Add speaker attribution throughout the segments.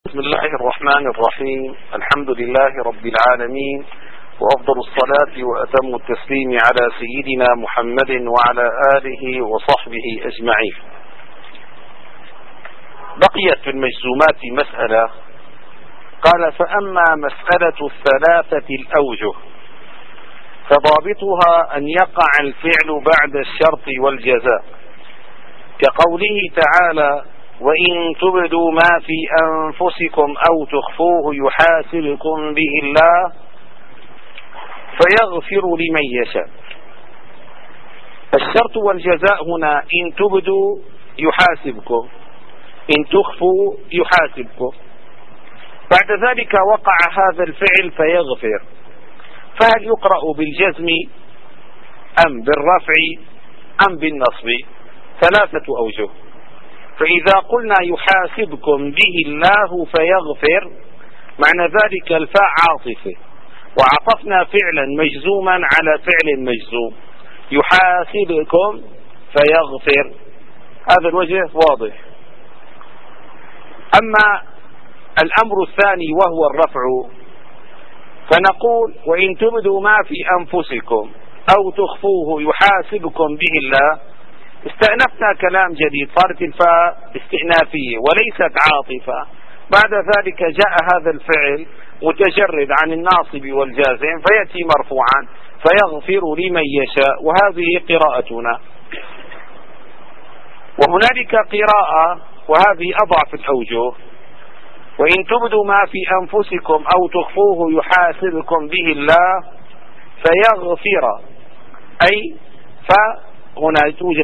Speaker 1: بسم الله الرحمن الرحيم. الحمد لله رب العالمين، وأفضل الصلاة وأتم التسليم على سيدنا محمد وعلى آله وصحبه أجمعين. بقيت في المجزومات مسألة، قال: فأما مسألة الثلاثة الأوجه فضابطها أن يقع الفعل بعد الشرط والجزاء، كقوله تعالى: وإن تبدوا ما في أنفسكم أو تخفوه يحاسبكم به الله فيغفر لمن يشاء. الشرط والجزاء هنا: إن تبدوا يحاسبكم، إن تخفوا يحاسبكم. بعد ذلك وقع هذا الفعل فيغفر، فهل يقرأ بالجزم أم بالرفع أم بالنصب؟ ثلاثة أوجه. فإذا قلنا يحاسبكم به الله فيغفر، معنى ذلك الفاء عاطفة، وعطفنا فعلا مجزوما على فعل مجزوم، يحاسبكم فيغفر. هذا الوجه واضح. أما الأمر الثاني وهو الرفع، فنقول: وإن تبدوا ما في أنفسكم أو تخفوه يحاسبكم به الله. استأنفنا كلام جديد، صارت الفاء استئنافية وليست عاطفة. بعد ذلك جاء هذا الفعل متجرد عن الناصب والجازم فيأتي مرفوعا، فيغفر لمن يشاء. وهذه قراءتنا. وهنالك قراءة، وهذه أضعف الأوجه: وإن تبدوا ما في أنفسكم أو تخفوه يحاسبكم به الله فيغفر، أي فهنا توجد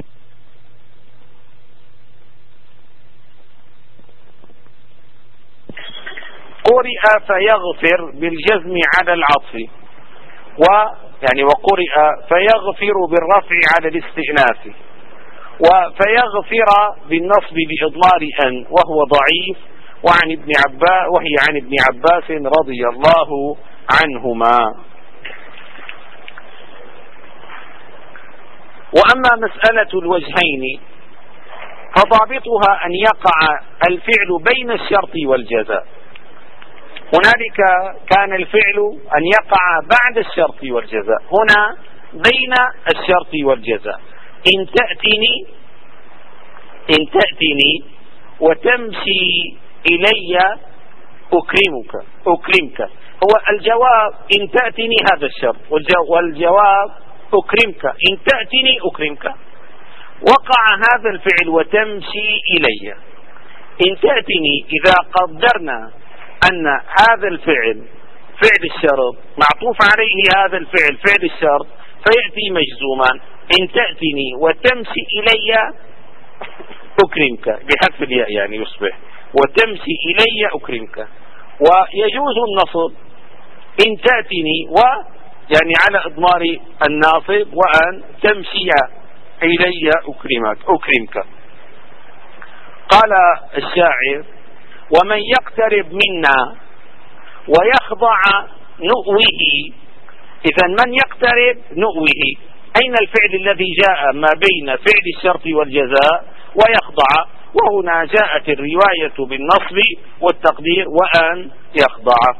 Speaker 1: قرئ فيغفر بالجزم على العطف، وقرئ فيغفر بالرفع على الاستئناف، وفيغفر بالنصب بإضمار أن، وهو ضعيف، وهي عن ابن عباس رضي الله عنهما. وأما مسألة الوجهين فضابطها أن يقع الفعل بين الشرط والجزاء. هنالك كان الفعل أن يقع بعد الشرط والجزاء، هنا بين الشرط والجزاء. إن تأتني وتمشي إلي أكرمك. هو الجواب إن تأتني هذا الشرط، والجواب أكرمك. إن تأتني أكرمك. وقع هذا الفعل وتمشي إلي. إن تأتني إذا قدرنا أن هذا الفعل فعل الشرط معطوف عليه هذا الفعل فعل الشرط، فيأتي مجزوما: إن تأتني وتمشي إلي أكرمك، بحذف الياء يصبح وتمشي إلي أكرمك. ويجوز النصب إن تأتني على إضمار الناصب، وأن تمشي إلي أكرمك. قال الشاعر: ومن يقترب منا ويخضع نؤوه. إذا من يقترب نؤوه، أين الفعل الذي جاء ما بين فعل الشرط والجزاء ويخضع؟ وهنا جاءت الرواية بالنصب والتقدير وأن يخضع،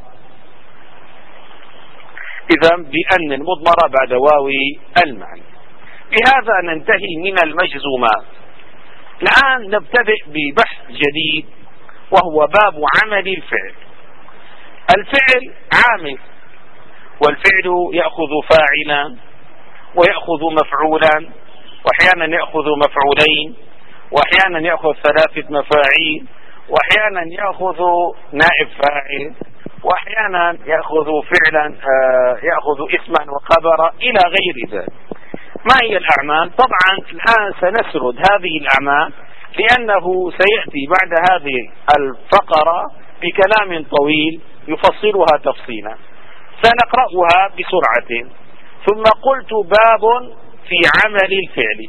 Speaker 1: إذا بأن المضمرة بعد واو المعنى. بهذا ننتهي من المجزومات. الآن نبتدئ ببحث جديد، وهو باب عمل الفعل. الفعل عامل، والفعل يأخذ فاعلا ويأخذ مفعولا، وأحيانا يأخذ مفعولين، وأحيانا يأخذ ثلاثة مفاعيل، وأحيانا يأخذ نائب فاعل، وأحيانا يأخذ فعلا يأخذ اسما وخبرا إلى غير ذلك. ما هي الأعمال؟ طبعا الآن سنسرد هذه الأعمال، لأنه سيأتي بعد هذه الفقرة بكلام طويل يفصلها تفصيلا. سنقرأها بسرعة. ثم قلت: باب في عمل الفعل.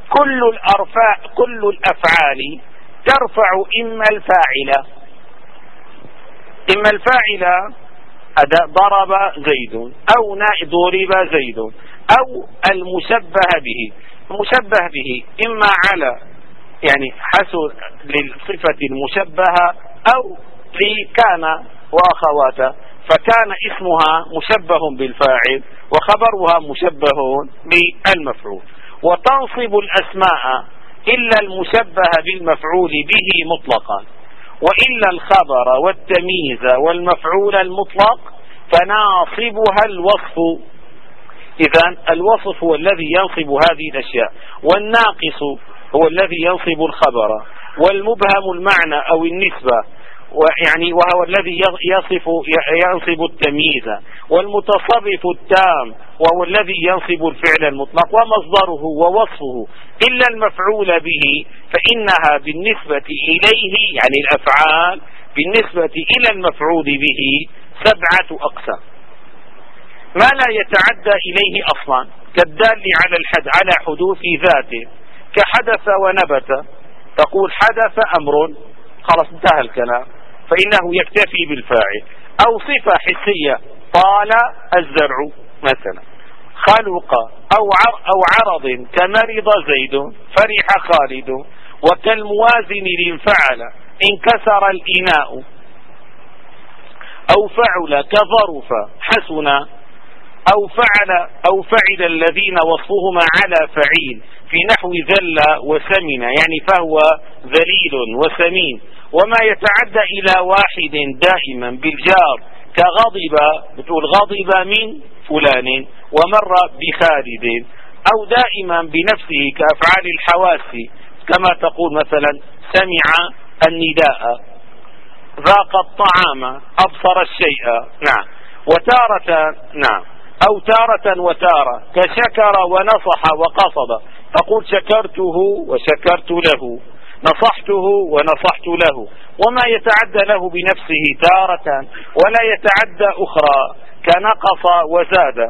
Speaker 1: كل الأفعال ترفع إما الفاعل أداء ضرب زيد، أو ضرب زيد، أو المشبه به إما على حسب للصفة المشبهة، أو لكان وأخواته، فكان اسمها مشبه بالفاعل وخبرها مشبه بالمفعول. وتنصب الأسماء إلا المشبه بالمفعول به مطلقا، وإلا الخبر والتمييز والمفعول المطلق فناصبها الوصف. إذن الوصف هو الذي ينصب هذه الأشياء، والناقص هو الذي ينصب الخبر، والمبهم المعنى أو النسبة وهو الذي ينصب التمييز، والمتصرف التام وهو الذي ينصب الفعل المطلق، ومصدره ووصفه إلا المفعول به فإنها بالنسبة إليه يعني الأفعال بالنسبة إلى المفعول به 7 أقسام. ما لا يتعدى إليه أصلا كالدال على حدوث ذاته كحدث ونبت، تقول حدث أمر خلاص انتهى الكلام فإنه يكتفي بالفاعل. أو صفة حسية طال الزرع مثلا، خلق أو عرض كمرض زيد فرح خالد، وكالموازن لانفعل انكسر الإناء، أو فعل كظرف حسن، أو فعل الذين وصفهما على فعيل في نحو ذل وسمن يعني فهو ذليل وسمين. وما يتعدى إلى واحد دائما بالجار كغضب، بتقول غضب من فلان ومر بخالد، أو دائما بنفسه كأفعال الحواس كما تقول مثلا سمع النداء، ذاق الطعام، أبصر الشيء. نعم. وتارة نعم أو تارة وتارة كشكر ونصح وقصد، تقول شكرته وشكرت له، نصحته ونصحت له. وما يتعدى له بنفسه تارة ولا يتعدى أخرى كنقص وزاد،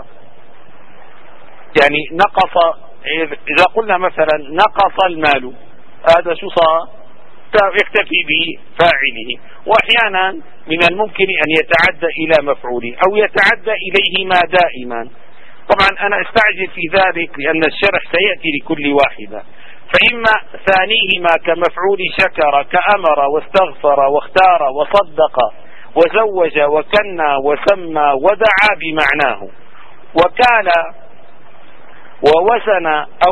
Speaker 1: يعني نقص إذا قلنا مثلا نقص المال هذا شو صار؟ يكتفي بفاعله. وأحيانا من الممكن أن يتعدى إلى مفعوله أو يتعدى إليهما دائما. طبعا أنا استعجل في ذلك لأن الشرح سيأتي لكل واحدة. فإما ثانيهما كمفعول شكر كأمر واستغفر واختار وصدق وزوج وكنى وسمى ودعا بمعناه، وكال ووزن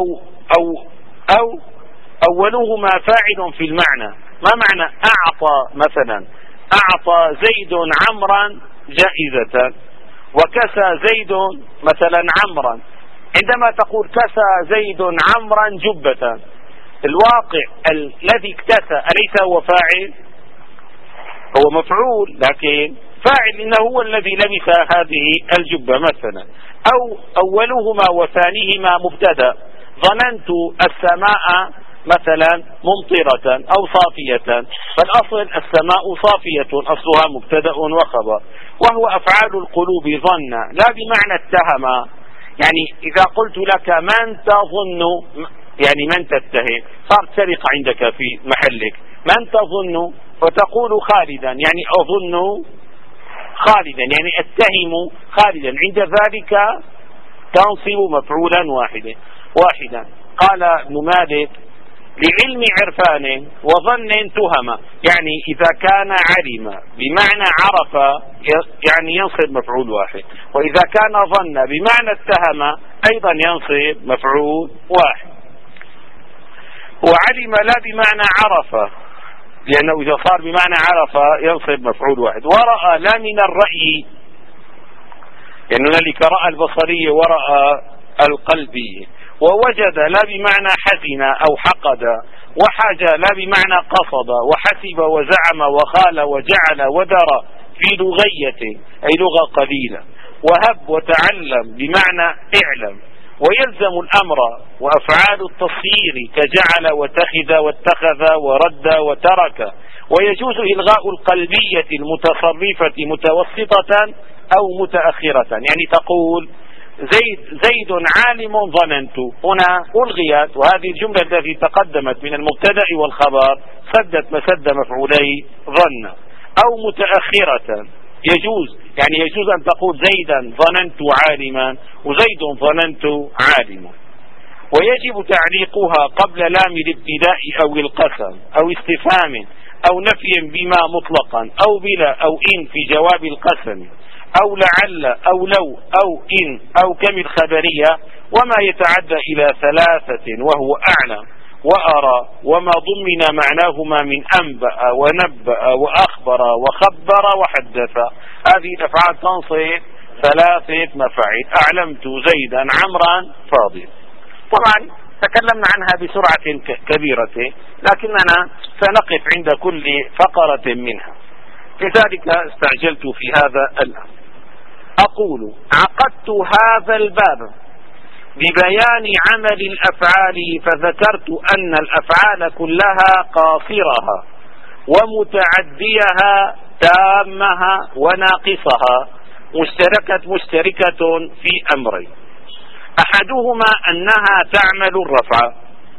Speaker 1: أو أولهما فاعل في المعنى. ما معنى أعطى مثلا؟ أعطى زيد عمرا جائزة، وكسى زيد مثلا عمرا. عندما تقول كسى زيد عمرا جبة، الواقع الذي اكتسى أليس هو فاعل؟ هو مفعول لكن فاعل إنه هو الذي لبس هذه الجبة مثلا. أو أولهما وثانيهما مبتدأ، ظننت السماء مثلا ممطرة أو صافية، فالأصل السماء صافية أصلها مبتدأ وخبر. وهو أفعال القلوب ظن لا بمعنى اتهم، يعني إذا قلت لك من تظن يعني من تتهم، صارت سرقة عندك في محلك، من تظن وتقول خالدا يعني أظن خالدا يعني اتهم خالدا، عند ذلك تنصب مفعولا واحدا. قال ابن مالك لعلم عرفان وظن تهم، يعني إذا كان علم بمعنى عرف يعني ينصب مفعول واحد، وإذا كان ظن بمعنى اتهم أيضا ينصب مفعول واحد. وعلم لا بمعنى عرف، لأنه إذا صار بمعنى عرف ينصب مفعول واحد. ورأى لا من الرأي، لأنه هنالك رأى البصري ورأى القلبي. ووجد لا بمعنى حزن أو حقد، وحاج لا بمعنى قصد، وحسب وزعم وخال وجعل ودر في لغية أي لغة قليلة. وهب وتعلم بمعنى اعلم. ويلزم الأمر وأفعال التصيير كجعل واتخذ واتخذ ورد وترك. ويجوز إلغاء القلبية المتصرفة متوسطة أو متأخرة، يعني تقول زيد عالم ظننت، هنا ألغيت، وهذه الجملة التي تقدمت من المبتدأ والخبر سدت مسد مفعولي ظن. أو متأخرة يجوز، يعني يجوز أن تقول زيدا ظننت عالما وزيد ظننت عالما. ويجب تعليقها قبل لام الابتداء أو القسم أو استفهام أو نفي بما مطلقا أو بلا أو إن في جواب القسم أو لعل أو لو أو إن أو كم الخبرية، وما يتعدى إلى ثلاثة وهو أعلم وأرى وما ضمن معناهما من أنبأ ونبأ وأخبر وخبر وحدث. هذه الأفعال تنصب ثلاثة مفاعيل: أعلمت زيدا عمرا فاضل. طبعا تكلمنا عنها بسرعة كبيرة، لكننا سنقف عند كل فقرة منها، لذلك استعجلت في هذا الأمر. أقول: عقدت هذا الباب ببيان عمل الأفعال، فذكرت أن الأفعال كلها قاصرها ومتعديها تامها وناقصها مشتركة في أمرين: أحدهما أنها تعمل الرفع،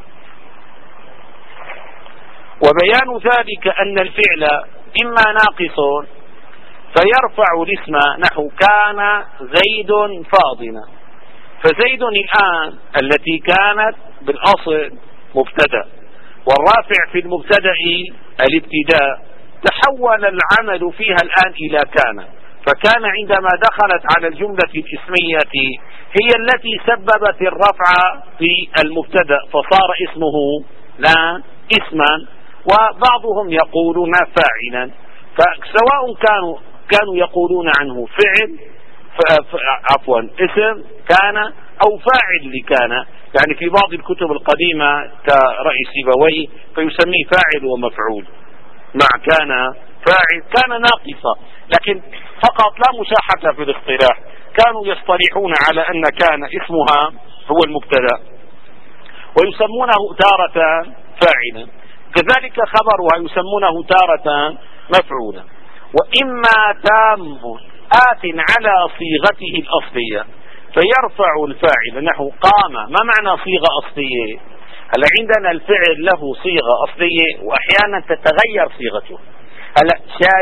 Speaker 1: وبيان ذلك أن الفعل إما ناقص فيرفع الاسم، نحو كان زيد فاضلا، فزيد الآن التي كانت بالأصل مبتدأ، والرافع في المبتدأ الابتداء، تحول العمل فيها الآن إلى كان، فكان عندما دخلت على الجملة الاسمية هي التي سببت الرفع في المبتدأ، فصار اسمه لا اسما، وبعضهم يقولون فاعلا، فسواء كانوا يقولون عنه فعل عفوا اسم كان أو فاعل لكان. يعني في بعض الكتب القديمة كرأي سيبويه فيسميه فاعل ومفعول، مع كان فاعل كان ناقصة، لكن فقط لا مشاحة في الاصطلاح، كانوا يصطلحون على أن كان اسمها هو المبتدأ ويسمونه تارة فاعلا، كذلك خبرها يسمونه تارة مفعولا. وإما تام آت على صيغته الأصلية فيرفع الفاعل، نحو قام. ما معنى صيغة أصلية؟ هلا عندنا الفعل له صيغة أصلية وأحيانا تتغير صيغته. هلا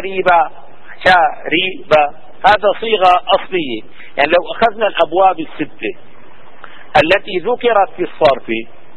Speaker 1: شارب هذا صيغة أصلية، يعني لو أخذنا الأبواب الستة التي ذكرت في الصرف،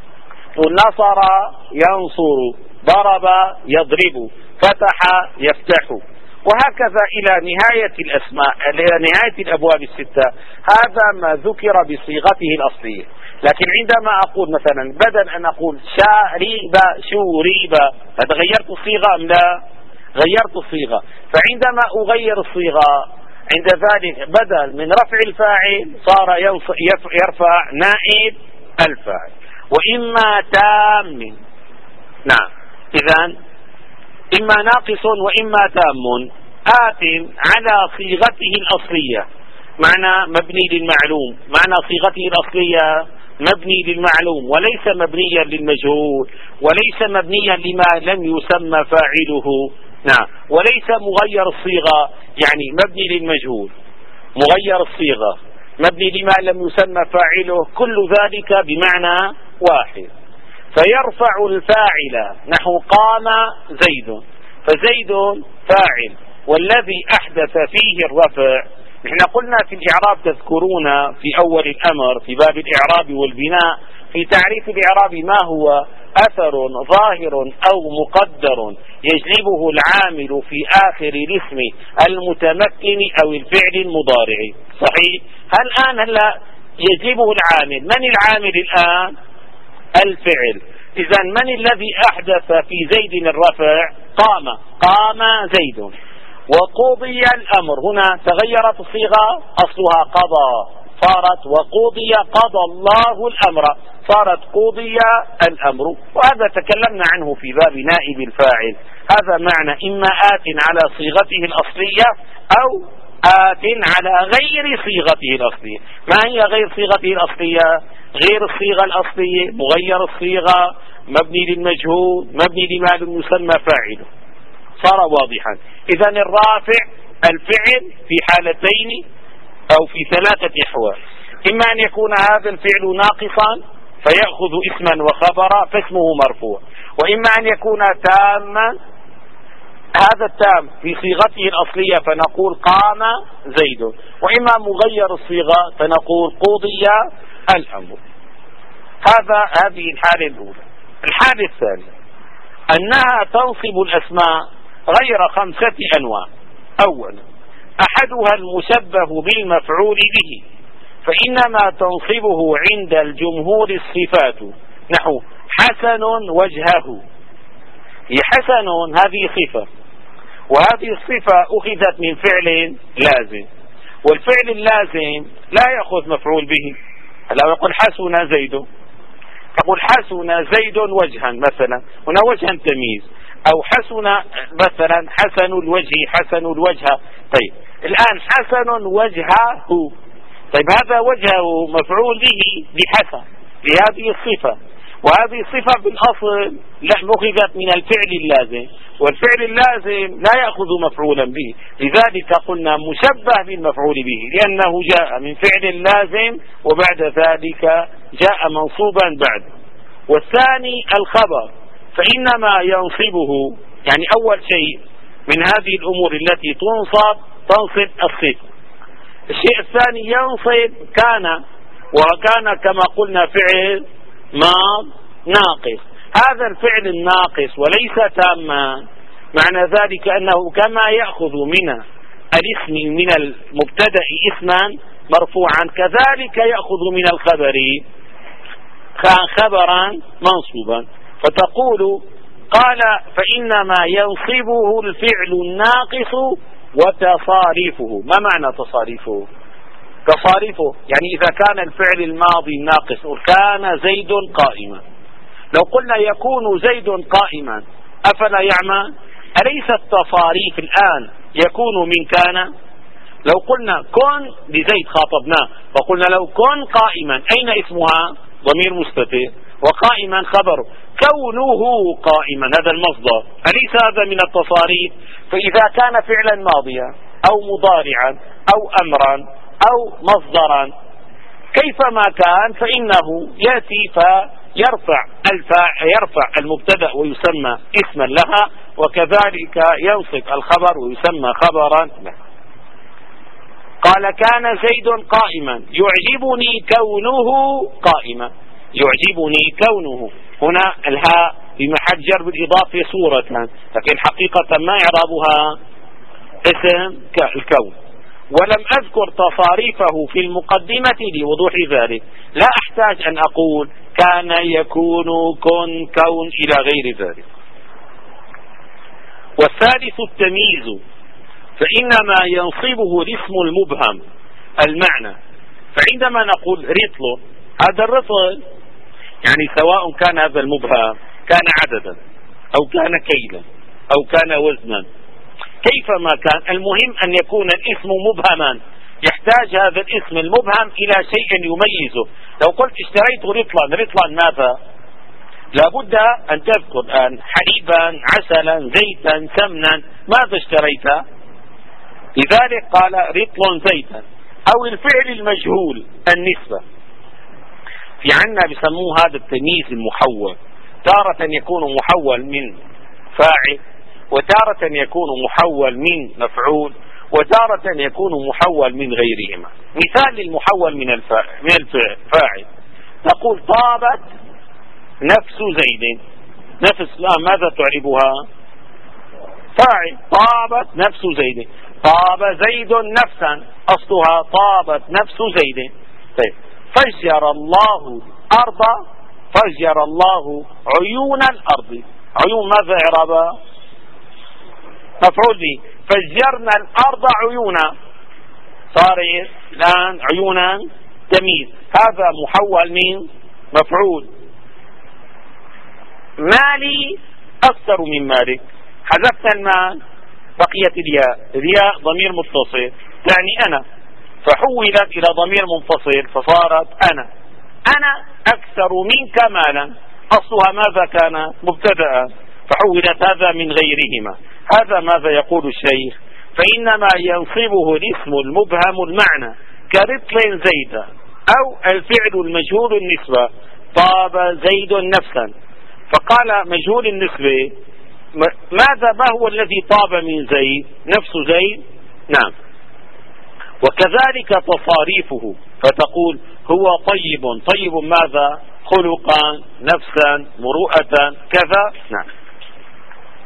Speaker 1: نصر ينصر، ضرب يضرب، فتح يفتح، وهكذا إلى نهاية الأسماء، إلى نهاية الأبواب الستة، هذا ما ذكر بصيغته الأصلية. لكن عندما أقول مثلا بدل أن أقول شارب شورب، هذا غيرت الصيغة أم لا؟ غيرت الصيغة. فعندما أغير الصيغة عند ذلك بدل من رفع الفاعل صار يرفع نائب الفاعل. وإما تام، نعم، إذن إما ناقص وإما تام آت على صيغته الأصلية، معنى مبني للمعلوم، معنى صيغته الأصلية مبني للمعلوم وليس مبنيا للمجهول، وليس مبنيا لما لم يسمى فاعله، نعم، وليس مغير الصيغة، يعني مبني للمجهول، مغير الصيغة، مبني لما لم يسمى فاعله، كل ذلك بمعنى واحد. فيرفع الفاعل، نحو قام زيد، فزيد فاعل، والذي أحدث فيه الرفع. نحن قلنا في الإعراب، تذكرون في أول الأمر في باب الإعراب والبناء في تعريف الإعراب ما هو أثر ظاهر أو مقدر يجلبه العامل في آخر الاسم المتمكن أو الفعل المضارع. صحيح؟ هلا يجلبه العامل، من العامل الآن؟ الفعل. إذا من الذي أحدث في زيد الرفع؟ قام زيد. وقضي الأمر، هنا تغيرت الصيغة، أصلها قضى، صارت وقضي قضى الله الأمر، صارت قضي الأمر. وهذا تكلمنا عنه في باب نائب الفاعل. هذا معنى إما آت على صيغته الأصلية أو آت على غير صيغته الأصلية. ما هي غير صيغته الأصلية؟ غير الصيغة الأصلية، مغير الصيغة، مبني للمجهول، مبني لما لم يسمى فاعله. صار واضحا. إذن الرافع الفعل في حالتين أو في ثلاثة أحوال: إما أن يكون هذا الفعل ناقصا فيأخذ اسما وخبرا فاسمه مرفوع، وإما أن يكون تاما، هذا التام في صيغته الأصلية فنقول قام زيد، وإما مغير الصيغة فنقول قضي الأمر. هذه الحالة الأولى. الحالة الثانية: أنها تنصب الأسماء غير 5 أنواع. أولا أحدها المشبه بالمفعول به، فإنما تنصبه عند الجمهور الصفات، نحو حسن وجهه. حسن هذه صفة، وهذه الصفة أخذت من فعل لازم، والفعل اللازم لا يأخذ مفعول به. لو يقول حسن زيد، تقول حسن زيد وجها مثلا، هنا وجها تمييز، أو حسن مثلا حسن الوجه، حسن الوجه. طيب الآن حسن وجهه، طيب هذا وجهه مفعول به بحسن لهذه الصفة، وهذه الصفة بالأصل لا أخذت من الفعل اللازم، والفعل اللازم لا يأخذ مفعولا به، لذلك قلنا مشبه بالمفعول به لأنه جاء من فعل لازم وبعد ذلك جاء منصوبا بعد. والثاني الخبر، فإنما ينصبه، يعني أول شيء من هذه الأمور التي تنصب الصفة. الشيء الثاني ينصب كان، وكان كما قلنا فعل ماض ناقص. هذا الفعل الناقص وليس تاما، معنى ذلك أنه كما يأخذ من الاسم من المبتدأ اسما مرفوعا، كذلك يأخذ من الخبر خبرا منصوبا. فتقول قال فإنما ينصبه الفعل الناقص وتصاريفه. ما معنى تصاريفه؟ تصاريفه يعني إذا كان الفعل الماضي الناقص كان زيد قائما، لو قلنا يكون زيد قائما أفلا يعمى؟ أليس التصاريف الآن يكون من كان؟ لو قلنا كن لزيد خاطبناه فقلنا لو كن قائما، أين اسمها؟ ضمير مستتر، وقائما خبره، كونه قائما هذا المصدر، أليس هذا من التصاريف؟ فإذا كان فعلا ماضيا أو مضارعا أو أمرا أو مصدرا كيفما كان فإنه يأتي فيرفع يرفع المبتدأ ويسمى اسما لها، وكذلك ينصب الخبر ويسمى خبرا له. قال كان زيد قائما يعجبني كونه قائما، يعجبني كونه، هنا الهاء بمحل جر بالإضافة صورة، لكن حقيقة ما إعرابها اسم الكون. ولم أذكر تصاريفه في المقدمة لوضوح ذلك، لا أحتاج أن أقول كان يكون كن كون إلى غير ذلك. والثالث التمييز، فإنما ينصبه الاسم المبهم المعنى. فعندما نقول رطل، هذا الرطل يعني سواء كان هذا المبهم كان عددا أو كان كيلا أو كان وزنا، كيفما كان المهم أن يكون الاسم مبهما، يحتاج هذا الاسم المبهم إلى شيء يميزه. لو قلت اشتريت رطلا، رطلا ماذا؟ لابد أن تذكر الآن حليبا عسلا زيتا سمنا، ماذا اشتريت؟ لذلك قال رطل زيتا. أو الفعل المجهول النسبة، في عنا بسموه هذا التمييز المحول، تارة يكون محول من فاعل، وتارة يكون محول من مفعول، وتارة يكون محول من غيرهما. مثال للمحول من الفاعل تقول طابت نفس زيد، نفس الآن ماذا تعربها؟ فاعل، طابت نفس زيد، طاب زيد نفسا أصلها طابت نفس زيد. طيب فجر الله أرض، فجر الله عيون الأرض، عيون ماذا إعرابها؟ مفعول به، فجرنا الأرض عيونا، صار الآن عيونا تمييز، هذا محول من مفعول. مالي أكثر من مالك، حذفت المال بقيت الياء، الياء ضمير متصل تعني أنا، فحولت إلى ضمير منفصل فصارت أنا، أنا أكثر منك مالا، أصلها ماذا كان؟ مبتدأ، فحولت هذا من غيرهما. هذا ماذا يقول الشيخ؟ فإنما ينصبه الاسم المبهم المعنى كرطل زيد، أو الفعل المجهول النسبة طاب زيد نفسا. فقال مجهول النسبة ماذا، ما هو الذي طاب من زيد؟ نفس زيد، نعم. وكذلك تصاريفه، فتقول هو طيب، طيب ماذا؟ خلقا نفسا مروءة كذا، نعم.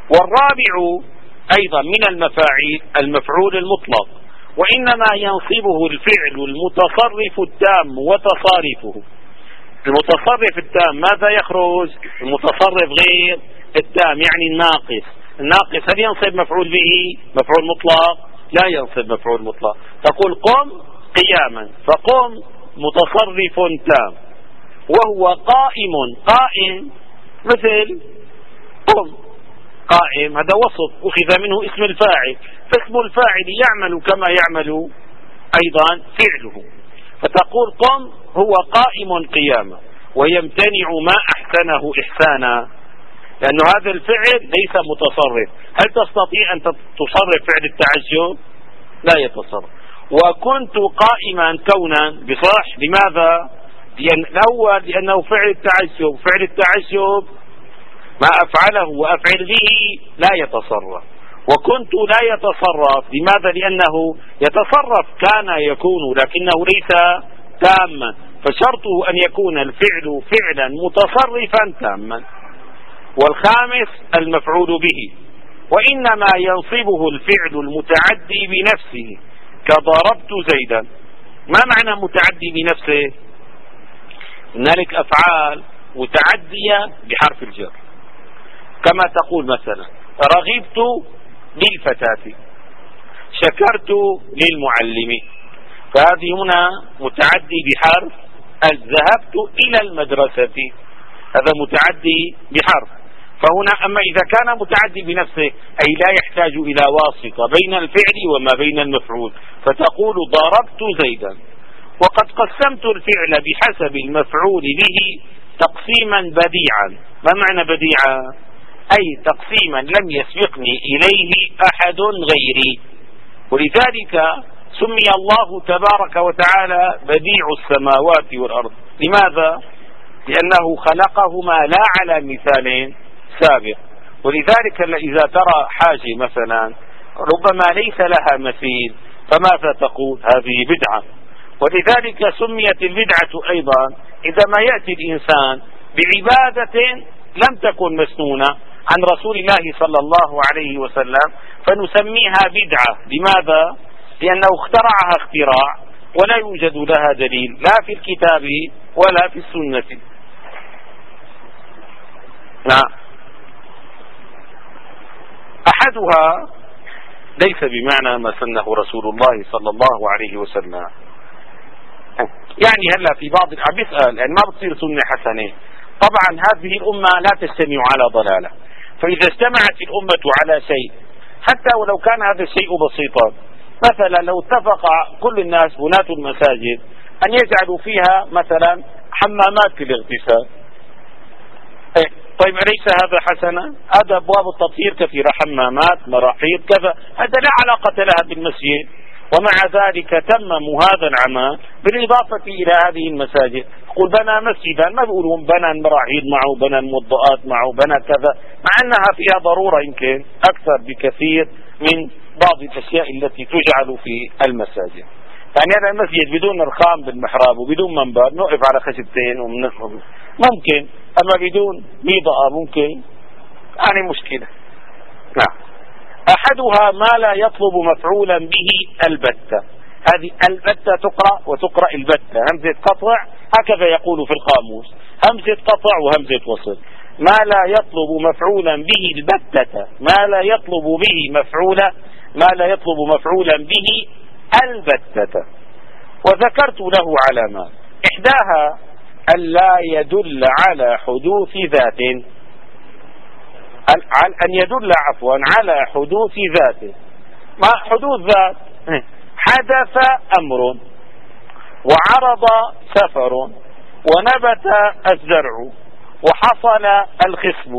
Speaker 1: والرابع أيضا من المفاعيل المفعول المطلق، وإنما ينصبه الفعل المتصرف التام وتصارفه. المتصرف التام ماذا يخرج؟ المتصرف غير التام يعني الناقص. الناقص هل ينصب مفعول به مفعول مطلق؟ لا ينصب مفعول مطلق. تقول قم قياما، فقم متصرف تام وهو قائم. قائم مثل قم قائم، هذا وصف أخذ منه اسم الفاعل، فاسم الفاعل يعمل كما يعمل أيضا فعله. فتقول قم هو قائم قياما، ويمتنع ما أحسنه إحسانا، لأنه هذا الفعل ليس متصرف. هل تستطيع أن تصرف فعل التعجب؟ لا يتصرف. وكنت قائما كونا بصح، لماذا؟ الأول لأنه فعل التعجب، فعل التعجب ما أفعله وأفعل به لا يتصرف. وكنت لا يتصرف، لماذا؟ لأنه يتصرف كان يكون لكنه ليس تاما، فشرطه أن يكون الفعل فعلا متصرفا تاما. والخامس المفعول به، وإنما ينصبه الفعل المتعدي بنفسه كضربت زيدا. ما معنى متعدي بنفسه؟ هنالك أفعال متعدية بحرف الجر، كما تقول مثلا رغبت للفتاة، شكرت للمعلم، فهذه هنا متعدي بحرف. ذهبت إلى المدرسة، هذا متعدي بحرف. فهنا أما إذا كان متعدي بنفسه أي لا يحتاج إلى واسطة بين الفعل وما بين المفعول، فتقول ضربت زيدا. وقد قسمت الفعل بحسب المفعول به تقسيما بديعا. ما معنى بديعا؟ أي تقسيما لم يسبقني إليه أحد غيري. ولذلك سمي الله تبارك وتعالى بديع السماوات والأرض. لماذا؟ لأنه خلقهما لا على مثال سابق. ولذلك إذا ترى حاجة مثلا ربما ليس لها مثيل، فماذا تقول؟ هذه بدعة. ولذلك سميت البدعة أيضا عندما يأتي الإنسان بعبادة لم تكن مسنونة عن رسول الله صلى الله عليه وسلم، فنسميها بدعة. لماذا؟ لأنه اخترعها اختراع ولا يوجد لها دليل لا في الكتاب ولا في السنة. نعم. أحدها ليس بمعنى ما سنه رسول الله صلى الله عليه وسلم، يعني هلا في بعض بيسأل يعني ما بتصير سنة حسنة. طبعا هذه الأمة لا تجتمع على ضلالة، فإذا اجتمعت الأمة على شيء حتى ولو كان هذا الشيء بسيطا، مثلا لو اتفق كل الناس بناة المساجد أن يجعلوا فيها مثلا حمامات للاغتسال، طيب أليس هذا حسنا؟ هذا أبواب التطهير كثيرة، حمامات، مراحيض، كذا، هذا لا علاقة لها بالمسجد. ومع ذلك تمموا هذا العمل بالإضافة إلى هذه المساجد. قل بنى مسجدا، ما بيقولون بنى مراحيض معه، بنى موضئات معه، بنى كذا، مع أنها فيها ضرورة يمكن أكثر بكثير من بعض الأشياء التي تجعل في المساجد. يعني هذا المسجد بدون رخام بالمحراب وبدون منبر نقف على خشبتين ممكن، أما بدون ميضأة ممكن، يعني مشكلة. نعم. أحدها ما لا يطلب مفعولا به البتة. هذه البتة تقرأ وتقرأ البتة، همزة قطع، هكذا يقول في القاموس، همزة قطع وهمزة وصل. ما لا يطلب مفعولا به البتة، ما لا يطلب به مفعولا، ما لا يطلب مفعولا به البتة. وذكرت له علامات، إحداها ألا يدل على حدوث ذات، أن يدل عفوا على حدوث ذات. ما حدوث ذات؟ حدث أمر وعرض سفر ونبت الزرع وحصل الخصب.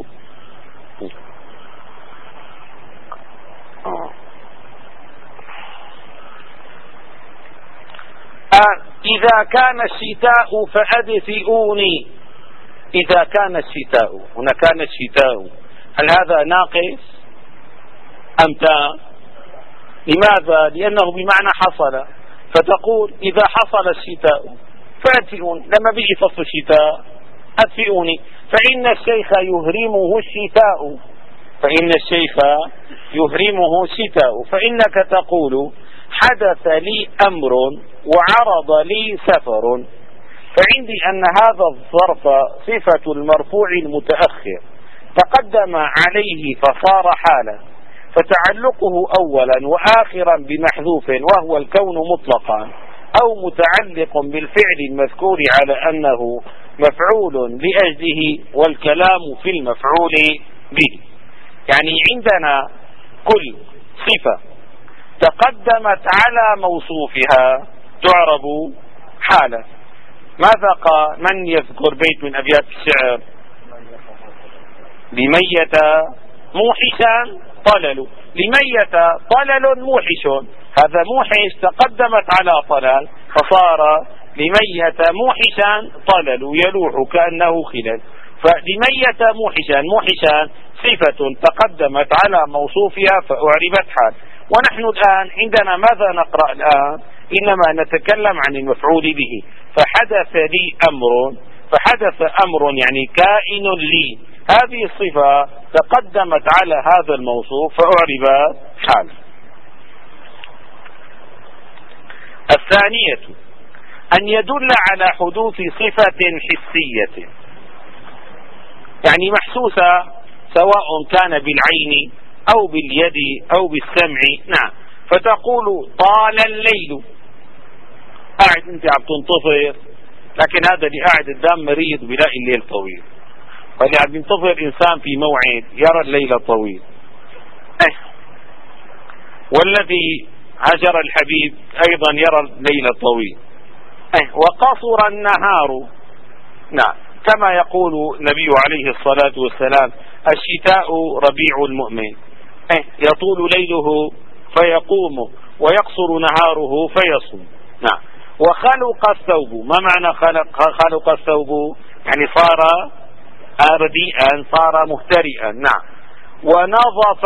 Speaker 1: إذا كان الشتاء فأدفئوني. إذا كان الشتاء، هنا كان الشتاء، هل هذا ناقص أم تام؟ لماذا؟ لأنه بمعنى حصل، فتقول إذا حصل الشتاء فأدفئوني، لما بيجي فصل الشتاء أدفئوني، فإن الشيخ يهرمه الشتاء، فإن الشيخ يهرمه الشتاء. فإنك تقول حدث لي أمر وعرض لي سفر، فعندي أن هذا الظرف صفة المرفوع المتأخر تقدم عليه فصار حالا، فتعلقه أولا وآخرا بمحذوف وهو الكون مطلقا، أو متعلق بالفعل المذكور على أنه مفعول لأجله والكلام في المفعول به. يعني عندنا كل صفة تقدمت على موصوفها تعرب حالا. ماذا قال؟ من يذكر بيت من أبيات الشعر؟ لميت موحشا طلل، لميت طلل موحش، هذا موحش تقدمت على طلل فصار لميت موحشا طلل يلوح كأنه خلل. فلميت موحشا، موحشا صفة تقدمت على موصوفها فأعربت حال. ونحن الآن عندنا ماذا نقرأ الآن؟ إنما نتكلم عن المفعول به. فحدث لي أمر، فحدث أمر يعني كائن لي، هذه الصفة تقدمت على هذا الموصوف فأعربت حال. الثانية أن يدل على حدوث صفة حسية، يعني محسوسة سواء كان بالعين أو باليد أو بالسمع. نعم، فتقول طال الليل، قاعد انت عم تنتظر، لكن هذا اللي قاعد قدام مريض بيلاقي الليل طويل، واللي عم ينتظر إنسان في موعد يرى الليل طويل. والذي هجر الحبيب أيضا يرى الليل طويل. وقصر النهار، نعم، كما يقول النبي عليه الصلاة والسلام الشتاء ربيع المؤمن، يطول ليله فيقوم ويقصر نهاره فيصوم. نعم. وخلق الثوب، ما معنى خلق الثوب؟ يعني صار رديئا، صار مهترئا. نعم. ونظف،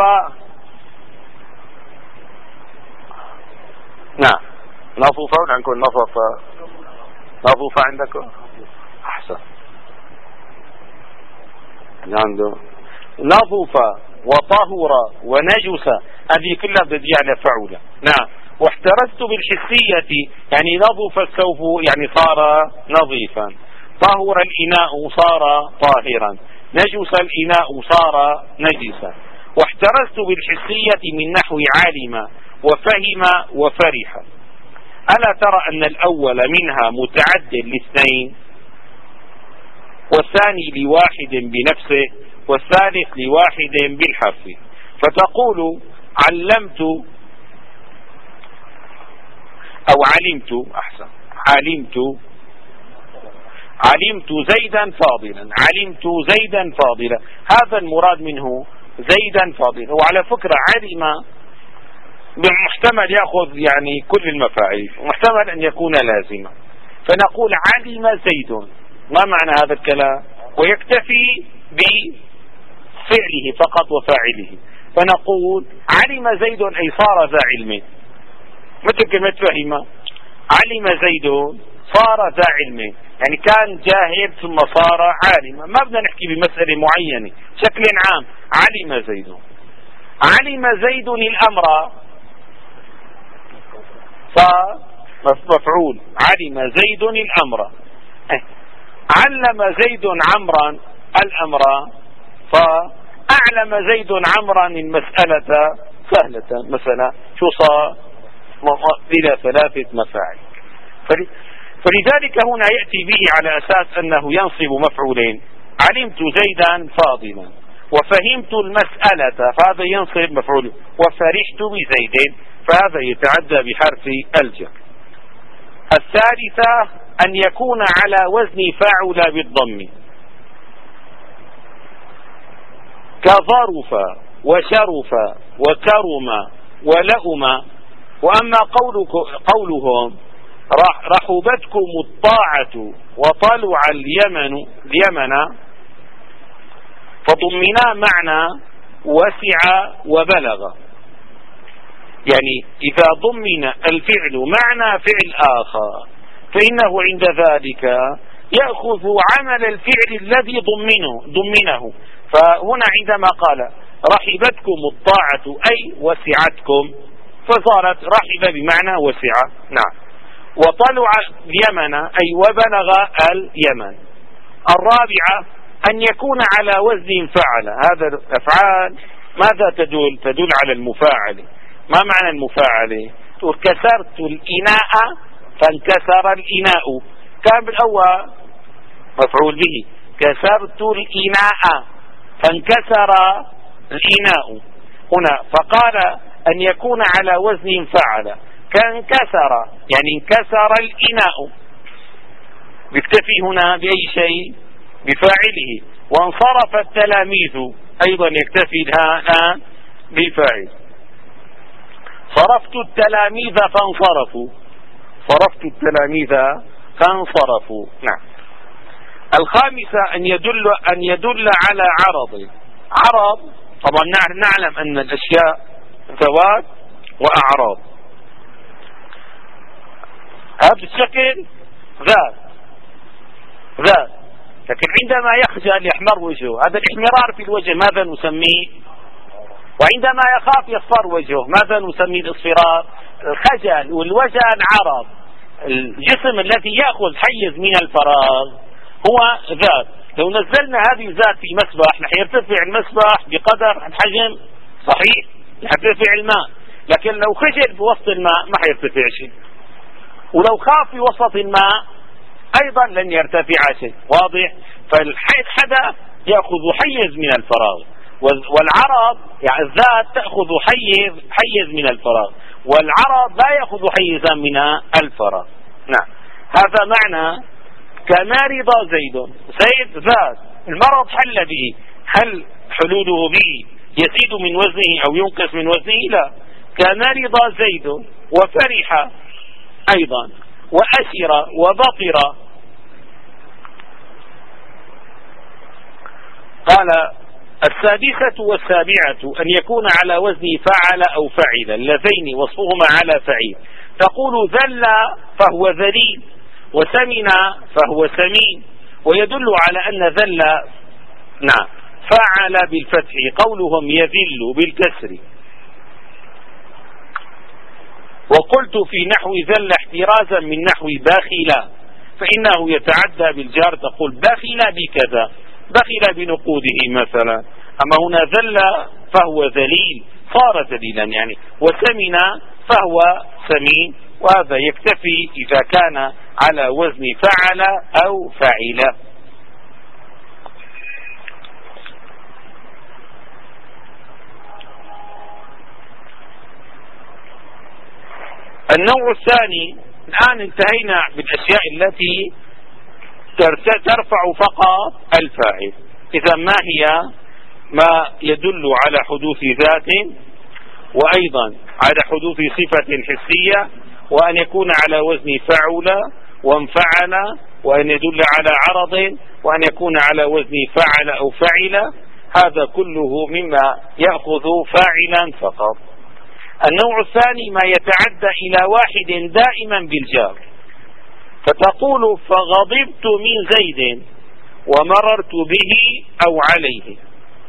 Speaker 1: نعم، نظف عندكم، نظف عندكم أحسن، عنده نظف وطهر ونجس، هذه كلها بدي على فعولة. نعم. واحترزت بالحسية، يعني نظف الثوب يعني صار نظيفا، طهر الإناء صار طاهرا، نجس الإناء صار نجسا. واحترزت بالحسية من نحو علم وفهم وفرح. ألا ترى أن الأول منها متعد لاثنين، والثاني لواحد بنفسه، والثالث لواحد بالحرف. فتقول علمت أو علمت، أحسن، علمت زيدا فاضلا، علمت زيدا فاضلا، هذا المراد منه زيدا فاضلا. وعلى فكرة علم محتمل يأخذ يعني كل المفاعيل، ومحتمل أن يكون لازما. فنقول علم زيد، ما معنى هذا الكلام؟ ويكتفي بفعله فقط وفاعله. فنقول علم زيد أي صار ذا علم، مثل كلمة فهم، علم زيد صار ذا علم، يعني كان جاهل ثم صار عالما. ما بدنا نحكي بمسألة معينة، بشكل عام علم زيد. علم زيد الأمر فمفعول، علم زيد الأمر. علم زيد عمرا الأمر، فأعلم زيد عمرا المسألة سهلة مثلا، شو صار؟ إلى ثلاثة مفاعل. فلذلك هنا يأتي به على أساس أنه ينصب مفعولين، علمت زيدا فاضلا وفهمت المسألة، فهذا ينصب مفعول، وفرحت بزيد، فهذا يتعدى بحرف الجر. الثالثة أن يكون على وزن فاعل بالضم، كظرف وشرف وكرم ولؤم. وأما قولهم رحبتكم الطاعة وطلع اليمن، فضمنا معنى وسع وبلغ، يعني إذا ضمن الفعل معنى فعل آخر فإنه عند ذلك يأخذ عمل الفعل الذي ضمنه، فهنا عندما قال رحبتكم الطاعة أي وسعتكم، فصارت رحب بمعنى وسع. نعم. وطلع اليمن أي وبلغ اليمن. الرابعة أن يكون على وزن فعل. هذا الأفعال ماذا تدل؟ تدل على المفاعل. ما معنى المفاعل؟ تقول كسرت الإناء فانكسر الإناء، كان بالأول مفعول به، كسرت الإناء فانكسر الإناء. هنا فقال أن يكون على وزن فعل، كان كسر يعني انكسر الإناء، بيكتفي هنا بأي شيء؟ بفاعله. وانصرف التلاميذ أيضا يكتفي الآن بفاعل. صرفت التلاميذ فانصرفوا، صرفت التلاميذ فانصرفوا. نعم. الخامسة أن يدل على عرض. عرض طبعا نعلم أن الأشياء ذوات وأعراض. هذا الشكل ذات، لكن عندما يخجل يحمر وجهه، هذا الاحمرار في الوجه ماذا نسميه؟ وعندما يخاف يصفر وجهه ماذا نسميه؟ الاصفرار. الخجل والوجه العرض. الجسم الذي يأخذ حيز من الفراغ هو ذات. لو نزلنا هذه الذات في مسبح رح يرتفع المسبح بقدر الحجم، صحيح؟ رح يرتفع الماء، لكن لو خجل بوسط الماء ما حيرتفع شيء، ولو خاف في وسط الماء أيضا لن يرتفع شيء. واضح؟ فالحدث يأخذ حيز من الفراغ، والعرض يعني الذات تأخذ حيز من الفراغ، والعرض لا يأخذ حيزا من الفراغ. نعم. هذا معنى كمرض زيد ذات، المرض حل به. هل حلوله به يزيد من وزنه أو ينقص من وزنه؟ لا. كمرض زيد وفرح أيضا وأسر وبطر. قال السادسة والسابعة أن يكون على وزن فعل أو فعل، اللذين وصفهما على فعيل. تقول ذل فهو ذليل، وسمن فهو سمين. ويدل على أن ذل نعم فعل بالفتح، قولهم يذل بالكسر. وقلت في نحو ذل احترازا من نحو باخلا، فإنه يتعدى بالجار، تقول بخل بكذا، بخل بنقوده مثلا. أما هنا ذل فهو ذليل، صار ذليلا يعني. وسمن فهو سمين، وهذا يكتفي إذا كان على وزن فعل أو فعل. النوع الثاني، الآن انتهينا بالأشياء التي ترفع فقط الفاعل. إذا ما هي؟ ما يدل على حدوث ذات، وأيضا على حدوث صفة حسية، وأن يكون على وزن فعل وانفعل، وأن يدل على عرض، وأن يكون على وزن فعل أو فعل. هذا كله مما يأخذ فاعلا فقط. النوع الثاني ما يتعدى إلى واحد دائما بالجار، فتقول فغضبت من زيد ومررت به أو عليه.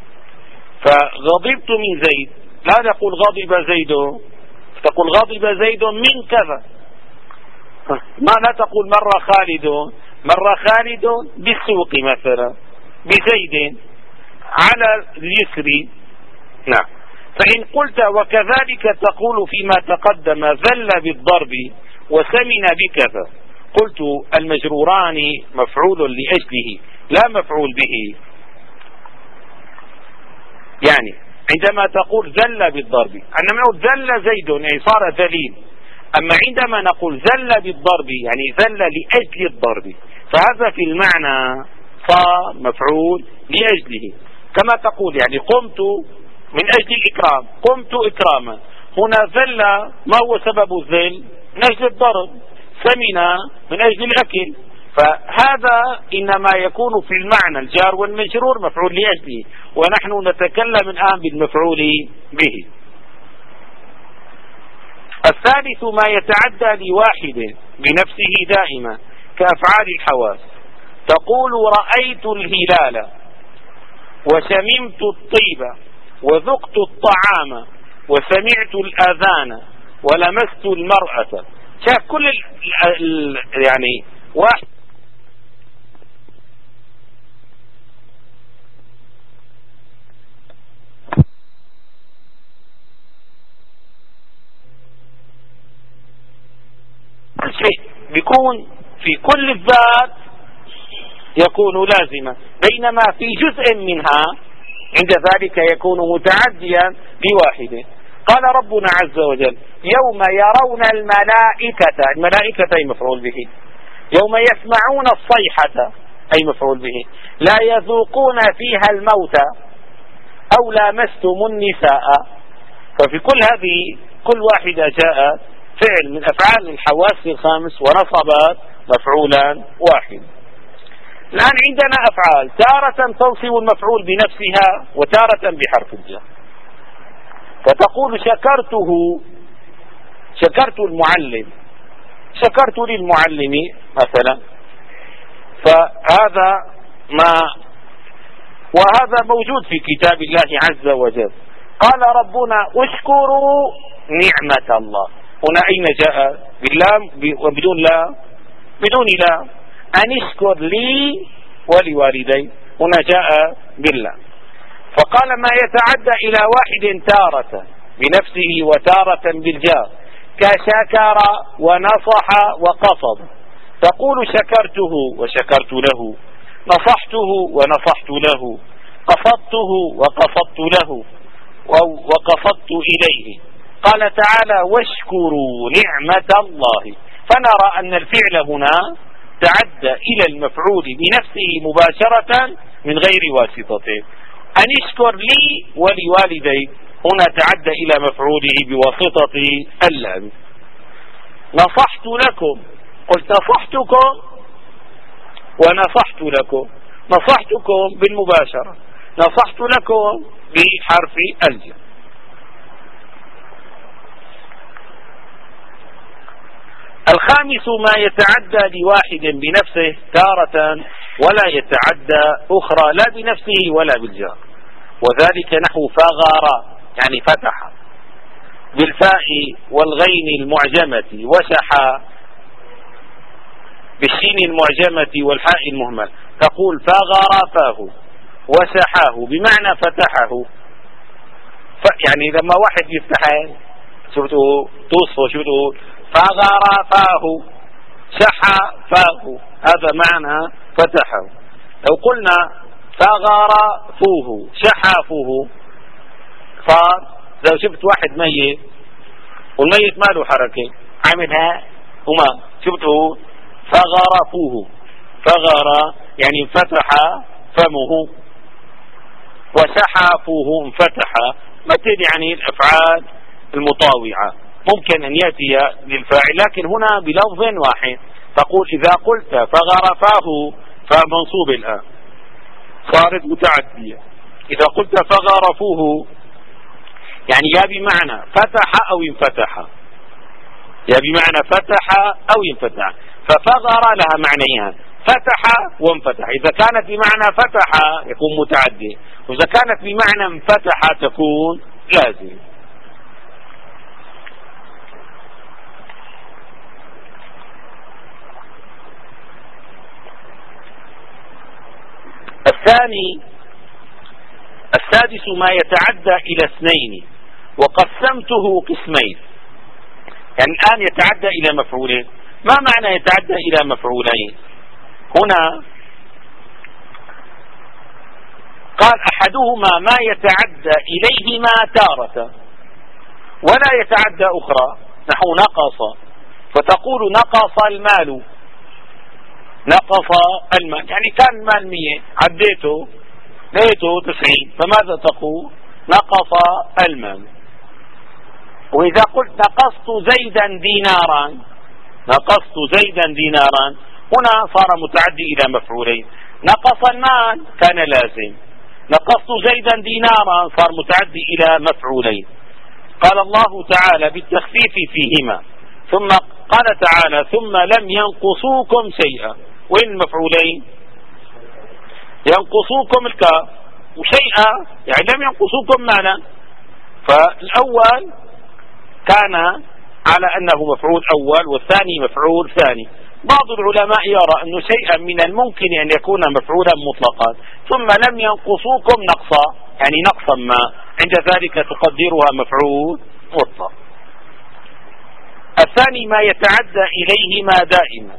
Speaker 1: فغضبت من زيد، لا نقول غضب زيد، تقول غضب زيد من كذا. ما لا تقول مر خالد بالسوق مثلا بزيد على اليسر. نعم. فإن قلت وكذلك تقول فيما تقدم ذل بالضرب وسمن بكذا، قلت المجروران مفعول لأجله لا مفعول به. يعني عندما تقول ذل بالضرب، عندما نقول ذل زيد يعني صار ذليل. أما عندما نقول ذل بالضرب يعني ذل لأجل الضرب، فهذا في المعنى صار مفعول لأجله. كما تقول يعني قمت من أجل الإكرام، قمت إكراما. هنا ذل ما هو سبب الذل؟ من أجل الضرب. سمن من أجل الأكل. فهذا إنما يكون في المعنى الجار والمجرور مفعول لأجله، ونحن نتكلم الآن بالمفعول به. الثالث ما يتعدى لواحد بنفسه دائما كأفعال الحواس. تقول رأيت الهلال وشممت الطيب وذقت الطعام وسمعت الأذان ولمست المرأة. شاف كل يعني واحد كل شيء بيكون في كل الذات يكون لازما، بينما في جزء منها عند ذلك يكون متعديا بواحد. قال ربنا عز وجل: يوم يرون الملائكة أي مفعول به، يوم يسمعون الصيحة أي مفعول به، لا يذوقون فيها الموت أو لامستم النساء. ففي كل هذه كل واحدة جاء فعل من أفعال الحواس الخامس ونصبت مفعولا واحد. الآن عندنا أفعال تارة تنصب المفعول بنفسها وتارة بحرف الجر. فتقول شكرت المعلم، شكرت للمعلم مثلا، فهذا وهذا موجود في كتاب الله عز وجل. قال ربنا: اشكروا نعمة الله. هنا أين جاء؟ باللام وبدون لا؟ بدون لا. أن اشكر لي ولوالدي، هنا جاء بالله. فقال: ما يتعدى إلى واحد تارة بنفسه وتارة بالجار، كشكر ونصح وقصد. تقول: شكرته وشكرت له، نصحته ونصحت له، قصدته وقصدت له وقصدت إليه. قال تعالى: واشكروا نعمة الله. فنرى أن الفعل هنا تعدى إلى المفعول بنفسه مباشرة من غير واسطة. أن اشكر لي ولوالدي هنا تعدى إلى مفعوله بواسطة اللام. نصحت لكم، قلت نصحتكم ونصحت لكم، نصحتكم بالمباشرة، نصحت لكم بحرف الجر. الخامس: ما يتعدى لواحد بنفسه تارة ولا يتعدى أخرى لا بنفسه ولا بالجار، وذلك نحو فغار يعني فتح بالفاء والغين المعجمة، وشح بالشين المعجمة والحاء المهمل. تقول: فغر فاه وشحاه بمعنى فتحه. يعني لما واحد يفتح شفتوا توصفه، شفتوا فغر فاه، شح فاه، هذا معنى فتحه. لو قلنا فغر فوه، شح فوه، لو شفت واحد ميت والميت ما له حركة عملها وما شفته فغر فوه، فغر يعني انفتح فمه، وشح فوه انفتح. مثل يعني الأفعال المطاوعة ممكن أن يأتي للفاعل، لكن هنا بلفظ واحد. تقول: إذا قلت فغر فاه فمنصوب الآن صارت متعدية. إذا قلت فغر فوه يعني يا بمعنى فتح أو انفتح، يا بمعنى فتح أو انفتح. ففغر لها معنيان: فتح وانفتح. إذا كانت بمعنى فتح يكون متعدي، وإذا كانت بمعنى انفتح تكون لازم. السادس: ما يتعدى إلى اثنين وقسمته قسمين. يعني الآن يتعدى إلى مفعولين. ما معنى يتعدى إلى مفعولين؟ هنا قال: أحدهما ما يتعدى إليهما تارة ولا يتعدى أخرى، نحو نقص. فتقول: نقص المال، نقص المال يعني كان المال 100 عديته لقيته 90، فماذا تقول؟ نقص المال. وإذا قلت نقصت زيدا دينارا، نقصت زيدا دينارا، هنا صار متعدي إلى مفعولين. نقص المال كان لازم، نقصت زيدا دينارا صار متعدي إلى مفعولين. قال الله تعالى بالتخفيف فيهما، ثم قال تعالى: ثم لم ينقصوكم شيئا. وين المفعولين؟ ينقصوكم الكاف، وشيئا يعني لم ينقصوكم مالا. فالأول كان على أنه مفعول أول والثاني مفعول ثاني. بعض العلماء يرى أن شيئا من الممكن أن يكون مفعولا مطلقا ثم لم ينقصوكم نقصا، يعني نقصا ما، عند ذلك تقدرها مفعول مطلق. الثاني ما يتعدى إليهما دائما.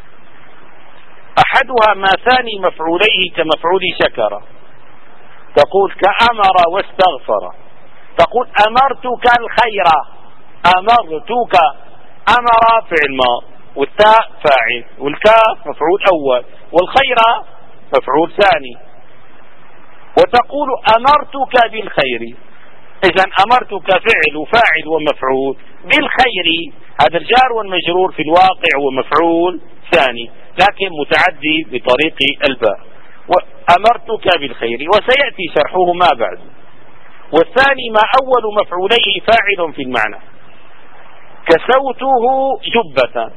Speaker 1: أحدها ما ثاني مفعوليه كمفعول شكر، تقول كأمر واستغفر، تقول أمرتك الخير، أمرتك، أمر فعل ماض والتاء فاعل والكاف مفعول أول والخير مفعول ثاني. وتقول أمرتك بالخير، إذا أمرتك فعل وفاعل ومفعول، بالخير هذا الجار والمجرور في الواقع هو مفعول ثاني لكن متعدي بطريق الباء. وأمرتك بالخير وسيأتي شرحه ما بعد. والثاني ما أول مفعوليه فاعل في المعنى، كسوته جبة،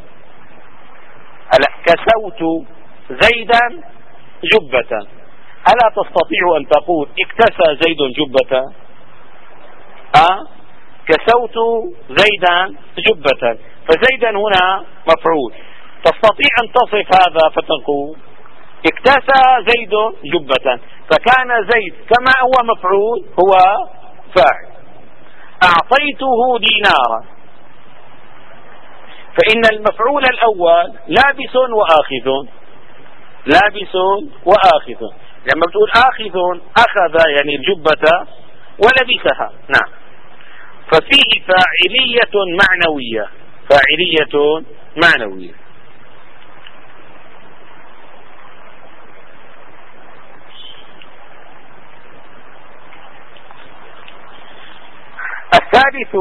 Speaker 1: كسوت زيدا جبة، ألا تستطيع أن تقول اكتسى زيد جبة؟ كسوت زيدا جبة، فزيدا هنا مفعول، تستطيع أن تصف هذا فتقول اكتسى زيد جبة، فكان زيد كما هو مفعول هو فاعل. أعطيته دينارا، فإن المفعول الأول لابس وآخذ، لابس وآخذ، لما بتقول آخذ أخذ يعني الجبة ولبسها. نعم، ففيه فاعلية معنوية، فاعلية معنوية. الثالث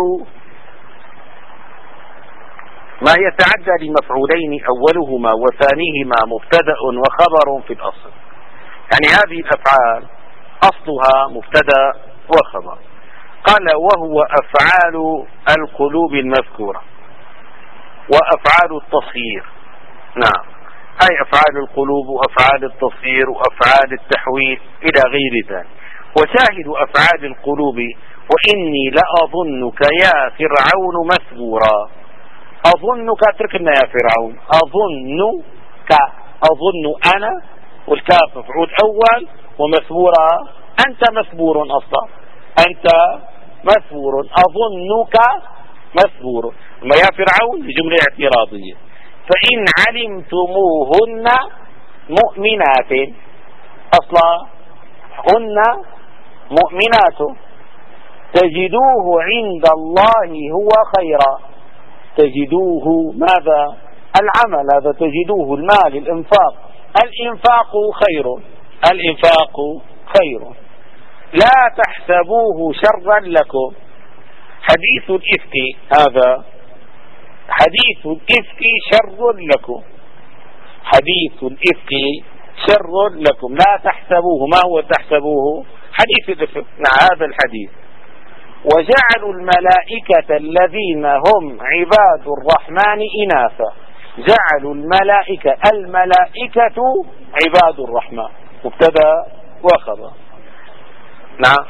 Speaker 1: ما يتعدى لمفعولين أولهما وثانيهما مبتدأ وخبر في الأصل، يعني هذه الأفعال أصلها مبتدأ وخبر. قال وهو أفعال القلوب المذكورة وأفعال التصغير. نعم، أي أفعال القلوب وأفعال التصغير وأفعال التحويل إلى غير ذلك. وشاهد أفعال القلوب وإني لأظنك يا فرعون مثبورا. أظنك تركنا يا فرعون، أظنك، أظن أنا والكاف مفعول أول ومثبورا أنت مثبور أصلا، أنت مثبور، أظنك مثبور. ما يا فرعون بجملة اعتراضية. فإن علمتموهن مؤمنات، أصلا هن مؤمنات، تجدوه عند الله هو خيرا. تجدوه ماذا؟ العمل، هذا تجدوه المال، الإنفاق، الإنفاق خير، الإنفاق خير. لا تحسبوه شرا لكم. حديث الإفك، هذا حديث الإفك شر لكم، حديث الإفك شر لكم. لا تحسبوه، ما هو تحسبوه؟ حديث الإفك، هذا الحديث. وجعلوا الملائكة الذين هم عباد الرحمن إناثا. جعلوا الملائكة، الملائكة عباد الرحمن، مبتدأ وخبر. نعم،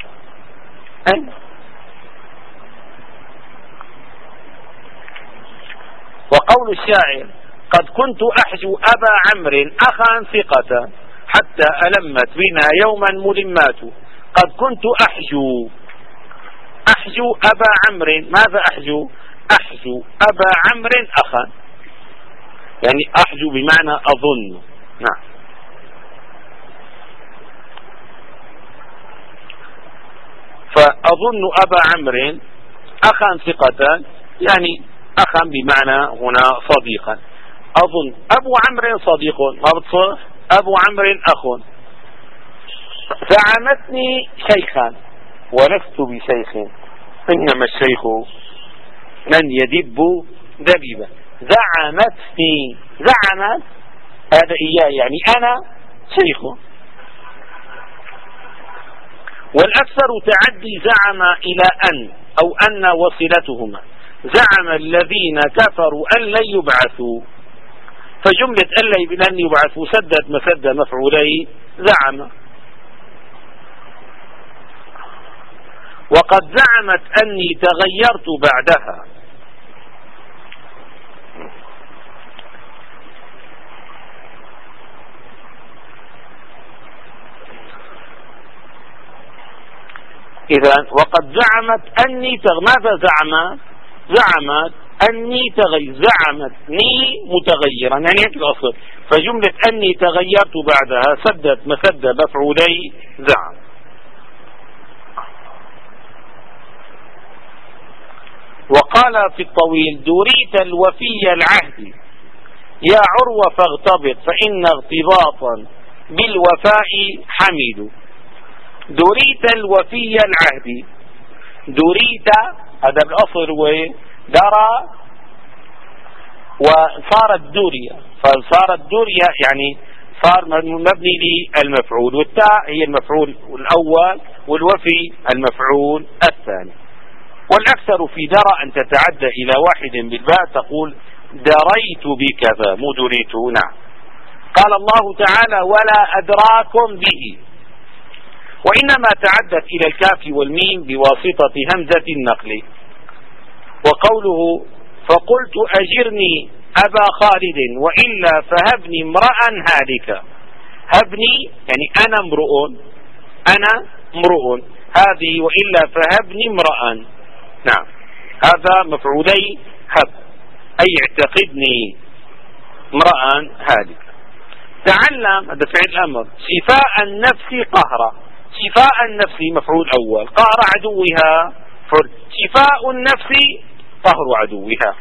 Speaker 1: وقول الشاعر قد كنت أحجو أبا عمرو أخا ثقة حتى ألمت بنا يوما ملمات. قد كنت أحجو، أحجو أبا عمرو، ماذا أحجو؟ أحجو أبا عمرو أخا، يعني أحجو بمعنى أظن. نعم، فأظن أبا عمرو أخا ثقة، يعني أخا بمعنى هنا صديقا. أظن أبو عمرو صديق، ما بتصح أبو عمرو أخ. زعمتني شيخا ولست بشيخ، إنما الشيخ من يدب دبيبا. زعمتني، زعمت هذا إياه، يعني أنا شيخ. والأكثر تعدي زعم إلى أن أو أن وصلتهما. زعم الذين كفروا أن لن يبعثوا، فجملة أن لن يبعثوا سدت مسد مفعولي زعم. وقد زعمت أني تغيرت بعدها. إذا وقد زعمت أني ماذا زعمت؟ زعمت أني زعمتني متغيرا، يعني هيك الأصل. فجملة أني تغيرت بعدها سدت مسد مفعولي زعم. وقال في الطويل: دريت الوفي العهد يا عروة فاغتبط، فإن اغتباطا بالوفاء حميد. دريت الوفي العهد، دريت هذا بالأصل هو درى وصارت دورية، فصارت دورية يعني صار مبني للمفعول، والتاء هي المفعول الأول والوفي المفعول الثاني. والأكثر في درى أن تتعدى إلى واحد بالباء، تقول دريت بكذا مو دريت. نعم. قال الله تعالى: ولا أدراكم به، وإنما تعدت إلى الكاف والميم بواسطة همزة النقل. وقوله: فقلت أجرني أبا خالد وإلا فهبني امرأ هالكا. هبني يعني أنا امرؤ، أنا امرؤ، هذه وإلا فهبني امرأ. نعم، هذا مفعولي هب، أي اعتقدني امرأ هالكا. تعلم هذا فعل الأمر. شفاء النفس قهرا، شفاء النفس مفعول أول، قهر عدوها فعل. شفاء النفس قهر عدوها.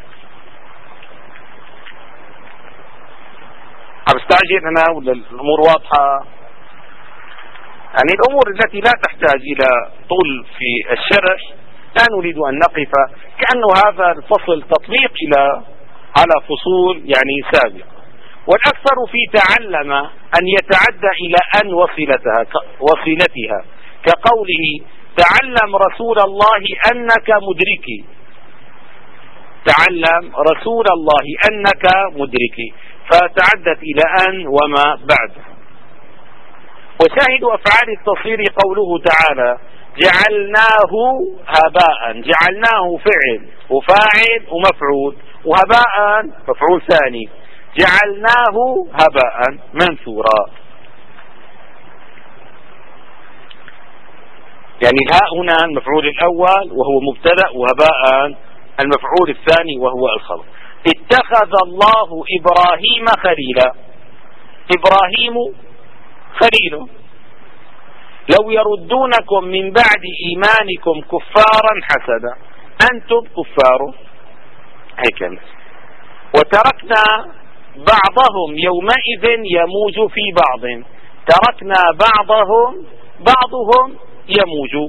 Speaker 1: عم استعجل أنا ولا الأمور واضحة؟ يعني الأمور التي لا تحتاج إلى طول في الشرح لا نريد أن نقف، كأنه هذا الفصل تطبيق على فصول يعني سابقة. والأكثر في تعلم أن يتعدى إلى أن وصلتها، كقوله: تعلم رسول الله أنك مدركي. تعلم رسول الله أنك مدركي، فتعدت إلى أن وما بعده. وشاهد أفعال التصغير قوله تعالى: جعلناه هباء. جعلناه فعل وفاعل ومفعول، وهباء مفعول ثاني. جعلناه هباء منثورا. يعني الهاء هنا المفعول الأول وهو مبتدأ، وهباء المفعول الثاني وهو الخبر. اتخذ الله إبراهيم خليلا. إبراهيم خليل. لو يردونكم من بعد إيمانكم كفارا حسدا. أنتم كفار. هيك. وتركنا بعضهم يومئذ يموج في بعض. تركنا بعضهم يموج،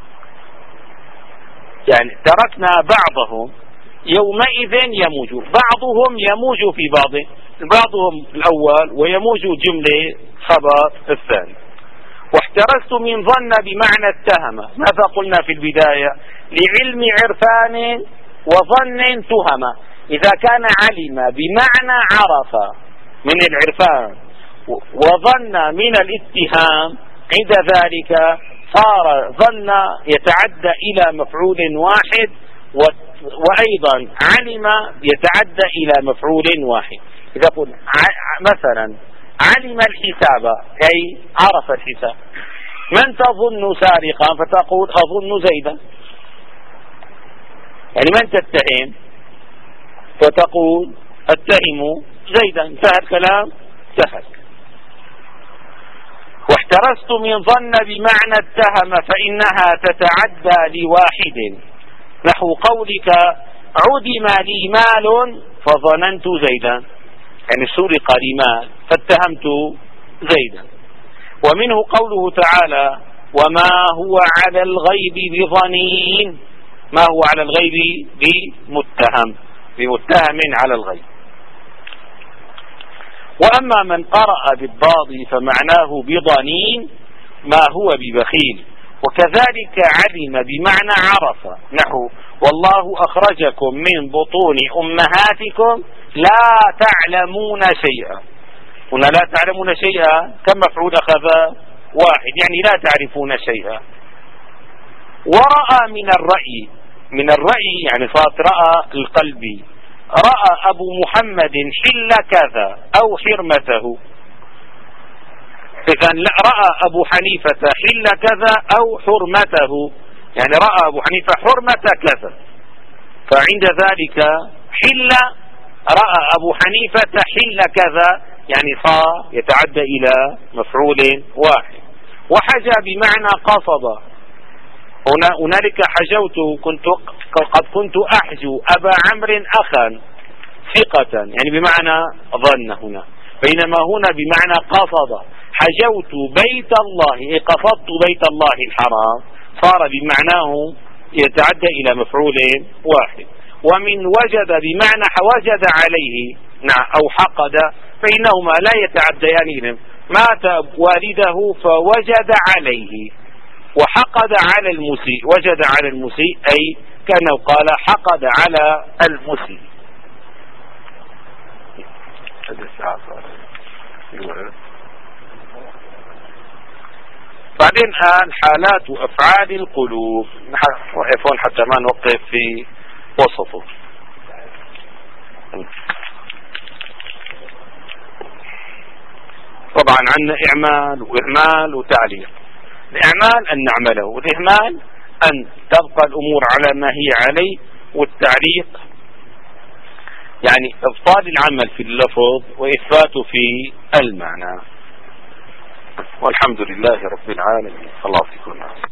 Speaker 1: يعني تركنا بعضهم يومئذ يموج، بعضهم يموج في بعض، بعضهم الأول ويموج جملة خبر الثاني. واحترزت من ظن بمعنى اتهم. ماذا قلنا في البداية؟ لعلم عرفان وظن تهم. إذا كان علم بمعنى عرف من العرفان وظن من الاتهام، عند ذلك صار ظن يتعدى إلى مفعول واحد، وأيضا علم يتعدى إلى مفعول واحد. إذا قلت مثلا علم الحساب أي عرف الحساب. من تظن سارقا؟ فتقول أظن زيدا. يعني من تتهم؟ فتقول اتهم زيدا. انتهى الكلام، سهل. واحترزت من ظن بمعنى اتهم فإنها تتعدى لواحد، نحو قولك عدم لي مال فظننت زيدا، يعني سرق لي مال فاتهمت زيدا. ومنه قوله تعالى: وما هو على الغيب بضنين. ما هو على الغيب بمتهم على الغيب. وأما من قرأ بالضاد فمعناه بضنين ما هو ببخيل. وكذلك علم بمعنى عرف، نحو والله أخرجكم من بطون أمهاتكم لا تعلمون شيئا. هنا لا تعلمون شيئا كم مفعول أخذ؟ واحد، يعني لا تعرفون شيئا. ورأى من الرأي يعني صارت رأى القلبي، رأى أبو محمد حل كذا أو حرمته. إذا رأى أبو حنيفة حل كذا أو حرمته، يعني رأى أبو حنيفة حرمة كذا، فعند ذلك حل رأى أبو حنيفة حل كذا، يعني صار يتعدى إلى مفعول واحد. وحجى بمعنى قصد، هنالك حجوت قد كنت أحجو أبا عمرو أخا ثقة، يعني بمعنى ظن هنا، بينما هنا بمعنى قصد. حجوت بيت الله، قصدت بيت الله الحرام، صار بمعناه يتعدى إلى مفعول واحد. ومن وجد بمعنى وجد عليه أو حقد، فإنهما لا يتعديان. مات والده فوجد عليه، وحقد على المسيء، وجد على المسيء أي كأنه قال حقد على المسيء. بعدين الآن حالات وأفعال القلوب، نحن حتى ما نوقف في وسطه. طبعا عندنا إعمال وإهمال وتعليق. الإعمال أن نعمله، والإهمال أن تبقى الأمور على ما هي عليه، والتعليق يعني إبطال العمل في اللفظ وإثباته في المعنى. والحمد لله رب العالمين. الله يكون